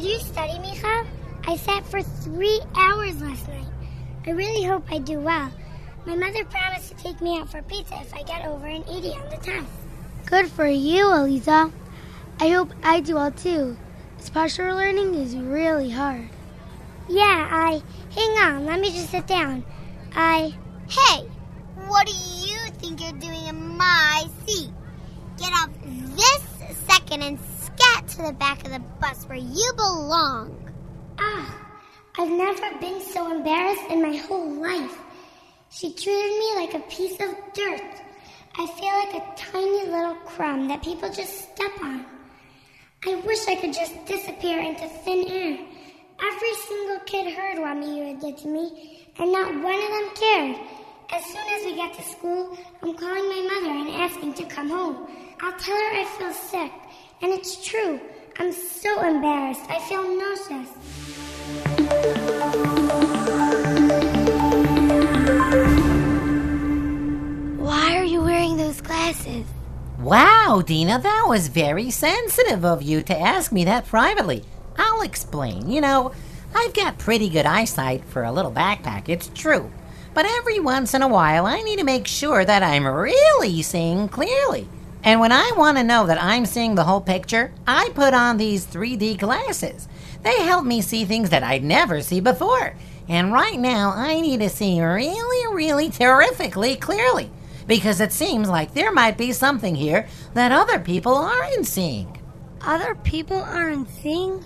Did you study, Michal? I sat for 3 hours last night. I really hope I do well. My mother promised to take me out for pizza if I get over an 80 on the test. Good for you, Aliza. I hope I do well too. Special learning is really hard. Yeah, hang on, let me just sit down. Hey, what do you think you're doing in my seat? Get off this second and scat to the back of the bus where you belong. I've never been so embarrassed in my whole life. She treated me like a piece of dirt. I feel like a tiny little crumb that people just step on. I wish I could just disappear into thin air. Every single kid heard what Miura did to me, and not one of them cared. As soon as we get to school, I'm calling my mother and asking to come home. I'll tell her I feel sick, and it's true. I'm so embarrassed. I feel nauseous. Why are you wearing those glasses? Wow, Dina, that was very sensitive of you to ask me that privately. I'll explain. You know, I've got pretty good eyesight for a little backpack, it's true. But every once in a while, I need to make sure that I'm really seeing clearly. And when I want to know that I'm seeing the whole picture, I put on these 3D glasses. They help me see things that I'd never see before. And right now, I need to see really terrifically clearly. Because it seems like there might be something here that other people aren't seeing. Other people aren't seeing?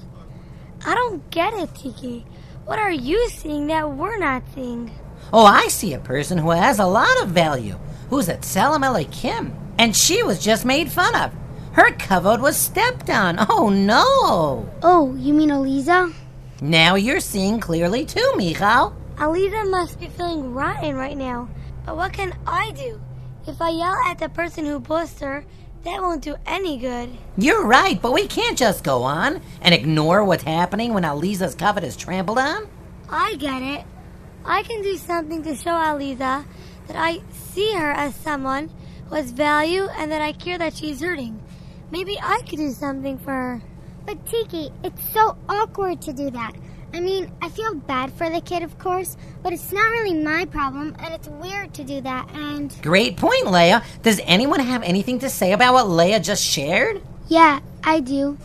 I don't get it, Tiki. What are you seeing that we're not seeing? Oh, I see a person who has a lot of value, who's at Salamele Kim, and she was just made fun of. Her kavod was stepped on. Oh, no. Oh, you mean Aliza? Now you're seeing clearly too, Michal. Aliza must be feeling rotten right now. But what can I do? If I yell at the person who pushed her, that won't do any good. You're right, but we can't just go on and ignore what's happening when Aliza's kavod is trampled on. I get it. I can do something to show Aliza that I see her as someone who has value and that I care that she's hurting. Maybe I could do something for her. But Tiki, it's so awkward to do that. I mean, I feel bad for the kid, of course, but it's not really my problem, and it's weird to do that, and... Great point, Leia. Does anyone have anything to say about what Leia just shared? Yeah, I do.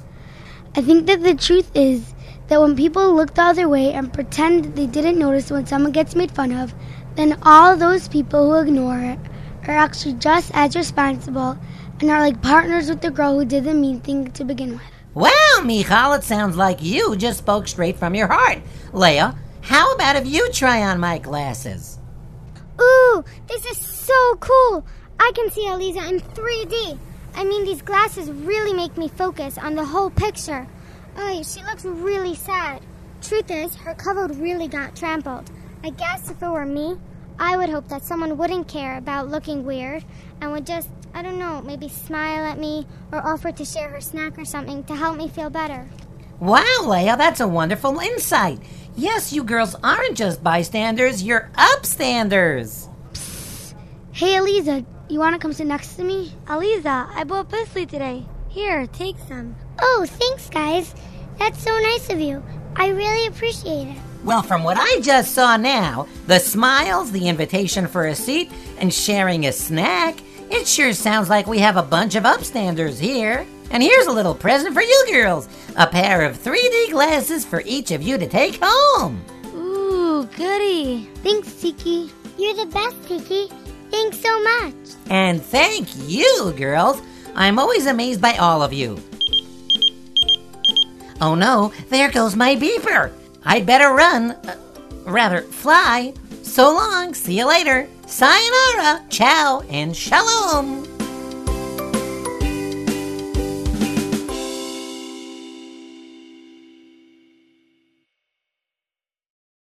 I think that the truth is that when people look the other way and pretend they didn't notice when someone gets made fun of, then all those people who ignore it are actually just as responsible and are like partners with the girl who did the mean thing to begin with. Well, Michal, it sounds like you just spoke straight from your heart. Leia, how about if you try on my glasses? Ooh, this is so cool. I can see Aliza in 3D. I mean, these glasses really make me focus on the whole picture. Oh, she looks really sad. Truth is, her kavod really got trampled. I guess if it were me, I would hope that someone wouldn't care about looking weird and would just, I don't know, maybe smile at me or offer to share her snack or something to help me feel better. Wow, Leia, that's a wonderful insight. Yes, you girls aren't just bystanders, you're upstanders. Psst. Hey, Aliza, you want to come sit next to me? Aliza, I bought Bisley today. Here, take some. Oh, thanks, guys. That's so nice of you. I really appreciate it. Well, from what I just saw now, the smiles, the invitation for a seat, and sharing a snack, it sure sounds like we have a bunch of upstanders here. And here's a little present for you girls, a pair of 3D glasses for each of you to take home. Ooh, goody. Thanks, Tiki. You're the best, Tiki. Thanks so much. And thank you, girls. I'm always amazed by all of you. Oh no, there goes my beeper. I'd better run, rather fly. So long, see you later. Sayonara, ciao, and shalom.